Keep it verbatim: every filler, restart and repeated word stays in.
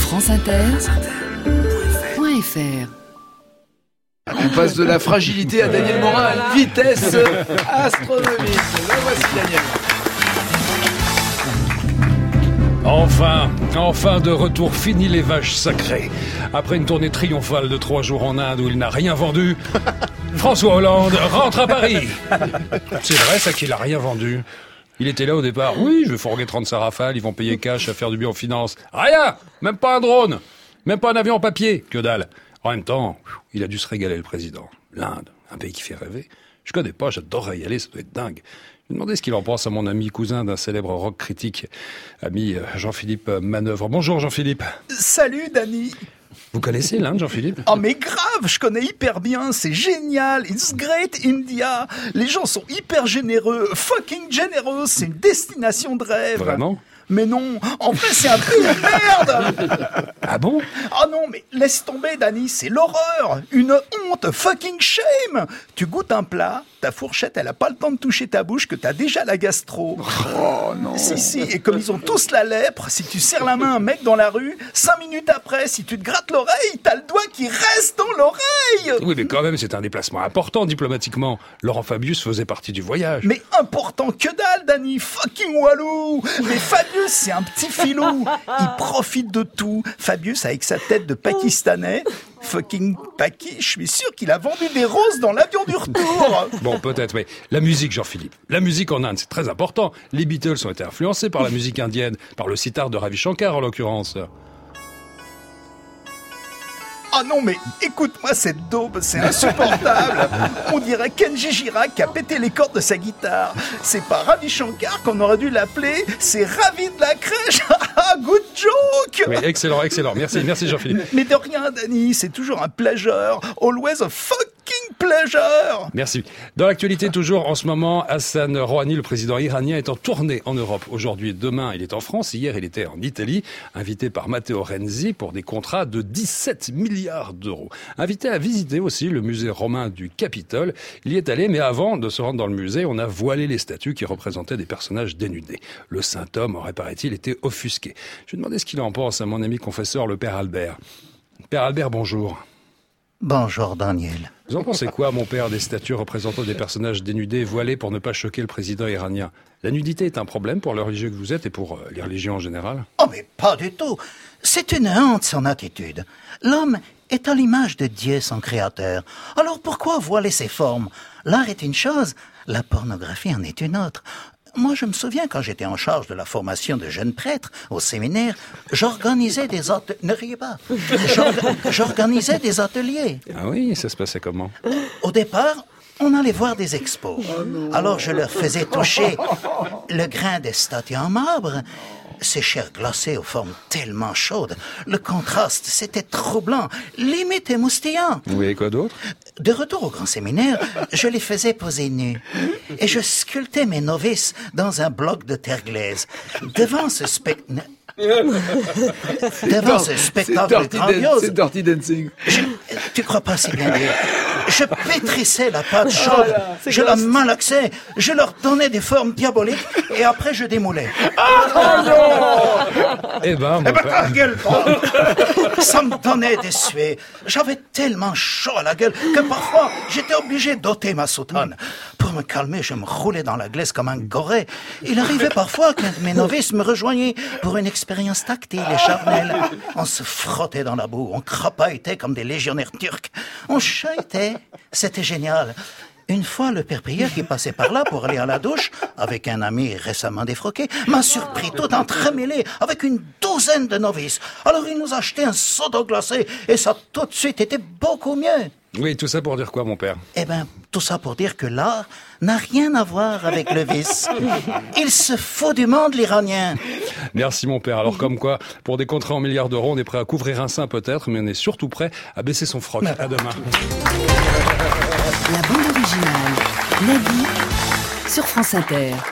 franceinter.fr. On passe de la fragilité à Daniel Morin à une vitesse astronomique. Là voici Daniel. Enfin, enfin de retour, fini les vaches sacrées. Après une tournée triomphale de trois jours en Inde où il n'a rien vendu, François Hollande rentre à Paris. C'est vrai ça qu'il a rien vendu. Il était là au départ. Oui, je vais fourguer trente Rafales, ils vont payer cash à faire du bien aux finances. Rien, même pas un drone, même pas un avion en papier, que dalle. En même temps, il a dû se régaler le président. L'Inde, un pays qui fait rêver. Je connais pas, j'adorerais y aller, ça doit être dingue. Je me demandais ce qu'il en pense à mon ami cousin d'un célèbre rock critique, ami Jean-Philippe Manœuvre. Bonjour Jean-Philippe. Salut Dany. Vous connaissez l'Inde, Jean-Philippe ? Oh mais grave, je connais hyper bien, c'est génial, it's great India. Les gens sont hyper généreux, fucking généreux, c'est une destination de rêve. Vraiment ? Mais non, en fait c'est un pays de merde. Ah bon ? Oh non, mais laisse tomber Dany, c'est l'horreur, une honte, fucking shame. Tu goûtes un plat, ta fourchette elle a pas le temps de toucher ta bouche que t'as déjà la gastro. Oh non. Si si, et comme ils ont tous la lèpre, si tu serres la main à un mec dans la rue, cinq minutes après, si tu te grattes l'oreille, t'as le doigt qui reste dans l'oreille. Oui, mais quand même, c'est un déplacement important diplomatiquement. Laurent Fabius faisait partie du voyage. Mais important que dalle, Dany, fucking Walou. Mais Fabius, c'est un petit filou. Il profite de tout. Fabius, avec sa tête de Pakistanais, fucking Paki, je suis sûr qu'il a vendu des roses dans l'avion du retour. Bon, peut-être, mais la musique, Jean-Philippe. La musique en Inde, c'est très important. Les Beatles ont été influencés par la musique indienne, par le sitar de Ravi Shankar, en l'occurrence. Ah non, mais écoute-moi cette daube, c'est insupportable. On dirait Kenji Girac qui a pété les cordes de sa guitare. C'est pas Ravi Shankar qu'on aurait dû l'appeler, c'est Ravi de la crèche. Good joke. Oui, excellent, excellent. Merci, merci Jean-Philippe. Mais de rien, Dany, c'est toujours un pleasure. Always a fucking pleasure. Merci. Dans l'actualité, toujours en ce moment, Hassan Rouhani, le président iranien, est en tournée en Europe. Aujourd'hui et demain, il est en France. Hier, il était en Italie, invité par Matteo Renzi pour des contrats de dix-sept milliards d'euros. Invité à visiter aussi le musée romain du Capitole. Il y est allé, mais avant de se rendre dans le musée, on a voilé les statues qui représentaient des personnages dénudés. Le saint homme aurait, paraît-il, été offusqué. Je vais demander ce qu'il en pense à mon ami confesseur, le père Albert. Père Albert, bonjour. Bonjour Daniel. Vous en pensez quoi, mon père, des statues représentant des personnages dénudés voilés pour ne pas choquer le président iranien ? La nudité est un problème pour le religieux que vous êtes et pour euh, les religions en général ? Oh mais pas du tout. C'est une honte son attitude. L'homme est à l'image de Dieu, son créateur. Alors pourquoi voiler ses formes ? L'art est une chose, la pornographie en est une autre. Moi, je me souviens, quand j'étais en charge de la formation de jeunes prêtres au séminaire, j'organisais des ateliers. Ne riez pas. J'organisais des ateliers. Ah oui, ça se passait comment ? Au départ, on allait voir des expos. Alors, je leur faisais toucher le grain des statues en marbre. Ces chairs glacées aux formes tellement chaudes. Le contraste, c'était troublant, limite émoustillant. Oui, et quoi d'autre ? De retour au grand séminaire, je les faisais poser nus. Et je sculptais mes novices dans un bloc de terre glaise. Devant ce spectacle... Devant ce spectacle grandiose... C'est Dirty Dancing. Je, tu crois pas si bien dire. Je pétrissais la pâte chaude, je la malaxais, je leur donnais des formes diaboliques et après je démoulais. Ah non. Eh ben, mon Eh ben, père... ta gueule, toi. Ça me donnait des suées. J'avais tellement chaud à la gueule que parfois j'étais obligé d'ôter ma soutane. Pour me calmer, je me roulais dans la glace comme un goré. Il arrivait parfois qu'un de mes novices me rejoignait pour une expérience tactile et charnelle. On se frottait dans la boue, on crapahutait comme des légionnaires turcs. On chahutait. C'était génial. Une fois, le père prieur qui passait par là pour aller à la douche, avec un ami récemment défroqué, m'a surpris tout entremêlé avec une douzaine de novices. Alors il nous a acheté un seau d'eau glacée et ça a tout de suite été beaucoup mieux. Oui, tout ça pour dire quoi, mon père ? Eh bien, tout ça pour dire que l'art n'a rien à voir avec le vice. Il se fout du monde, l'Iranien. Merci, mon père. Alors, comme quoi, pour des contrats en milliards d'euros, on est prêt à couvrir un sein peut-être, mais on est surtout prêt à baisser son froc. À demain. La bande originale, La vie, sur France Inter.